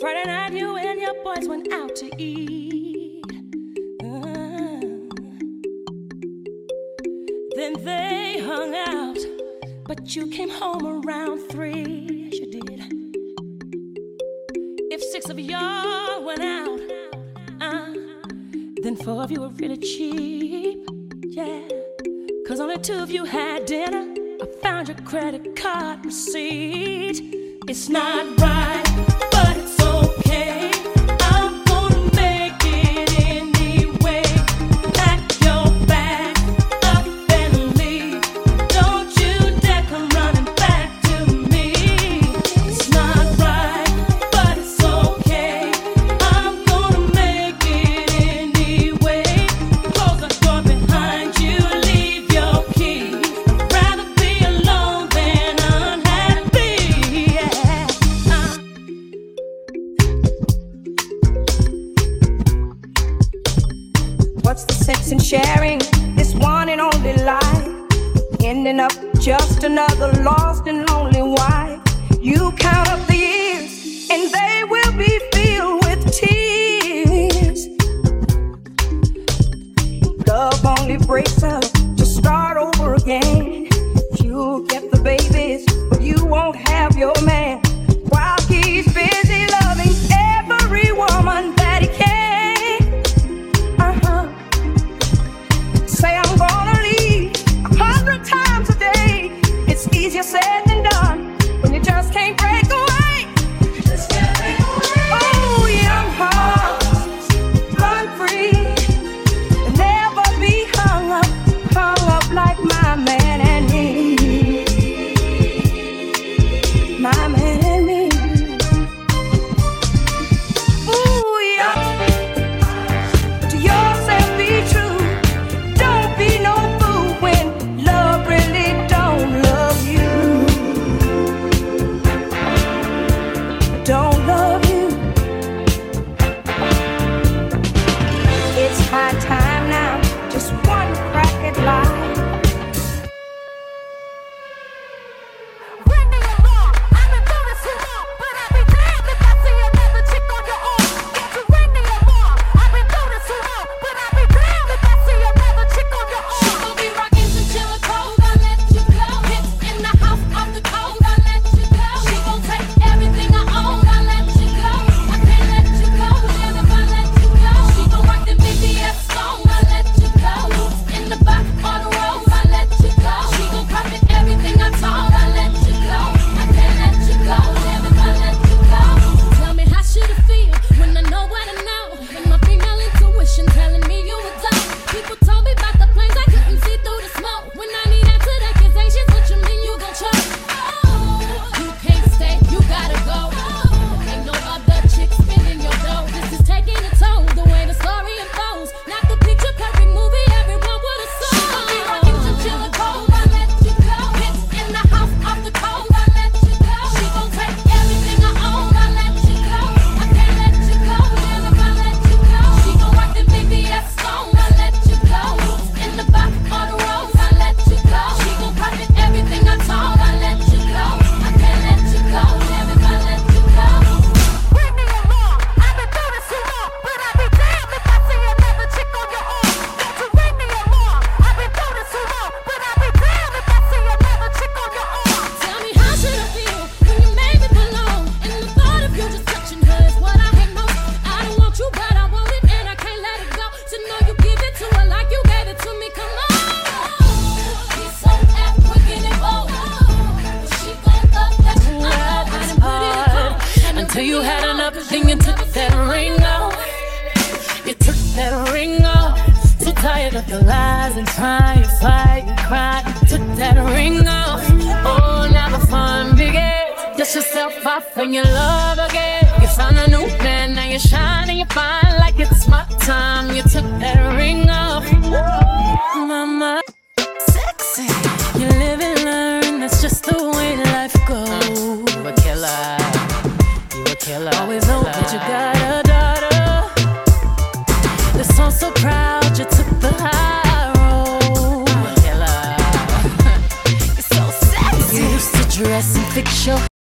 Friday night you and your boys went out to eat. Then they hung out, but you came home around 3. Yes, you did. If 6 of y'all went out, then 4 of you were really cheap. Yeah, 'cause only 2 of you had dinner. I found your credit card receipt. It's not right, but it's okay. I'm gonna make it anyway. Pack your bag up and leave. Don't you dare come running back to me. It's not right, but it's okay. I'm gonna make it anyway. Close the door behind you, leave your key. I'd rather be alone than unhappy. Yeah. What's the sense in sharing this one and only life? Ending up just another lost and lonely wife. You count up the years and they will be filled with tears. Love only breaks up to start over again. You'll get the babies, but you won't have your man. While he's busy loving every woman that he can. Say I'm gonna leave 100 times a day. It's easier said than done when you just can't break away. Oh, young hearts, run free and never be hung up like my man and me. My man and me. Ooh, yeah. To yourself be true. Don't be no fool when love really don't love you. Don't love you. It's high time now, just one crack at life. Ring the alarm. I've been doing this too long, but I'll be damned if I see another chick on your arm. Got to ring the alarm. I've been doing this too long, but I'll be damned if I see another chick on your arm. She gon' be rockin' Chinchilla cold, I let you go. Hits in the house off the cold, I let you go. She gon' take everything I own, I let you go. I can't let you go, damn if I let you go. She gon' rock the BBS song, I let you go. In the back on the road, I let you go. She gon' profit everything I taught, I let you go. I can't let you go, damn if I let you go. Tell me how should it feel when I know what I know? And my female intuition telling me you were dumb. People told me about the planes I couldn't see through the smoke. When I need answer to accusations, what you mean you gon' choke? You can't stay, you gotta go. Ain't no other chick spinning your dough. This is taking a toll, the way the story unfolds. Not the picture perfect movie, everyone would have sold. She gon' be rockin' Chinchilla cold, I let you go. Hits in the house off the cold, I let you go. She gon' take everything I own, I let you go. I can't let you go, damn if I let you go. She gon' rock the BBS song, I let you go. In the back on the road, I let you go. She gon' profit everything I taught, I let you go. I can't let you go, damn if I let you go. Ring the alarm. I've been doing this too long, but I'll be damned if I see another chick on your arm. Got to ring the alarm. I've been doing this too long, but I'll be damned if I see another chick on your arm. Tell me how should I feel when you made me belong? And the thought of you just touching her is what I hate most. I don't want you, but I want it, and I can't let it go. To know you give it to her like you gave it to me, come on. He's so African and bold. She gon' love that. Love is hard until you had enough, then you took that ring off. You took that ring off. So tired of the lies and trying to fight and cry. You took that ring off. Oh, now the fun begins. Dust yourself off and you love again. You found a new man, now you're shining, you're fine like it's my time. You took that ring off. Mama, sexy. You live and learn, that's just the way life goes. You a killer. You a killer. Always know that you got a daughter. The song's so proud, you took the high road. You a killer. You're so sexy. You used to dress and fix your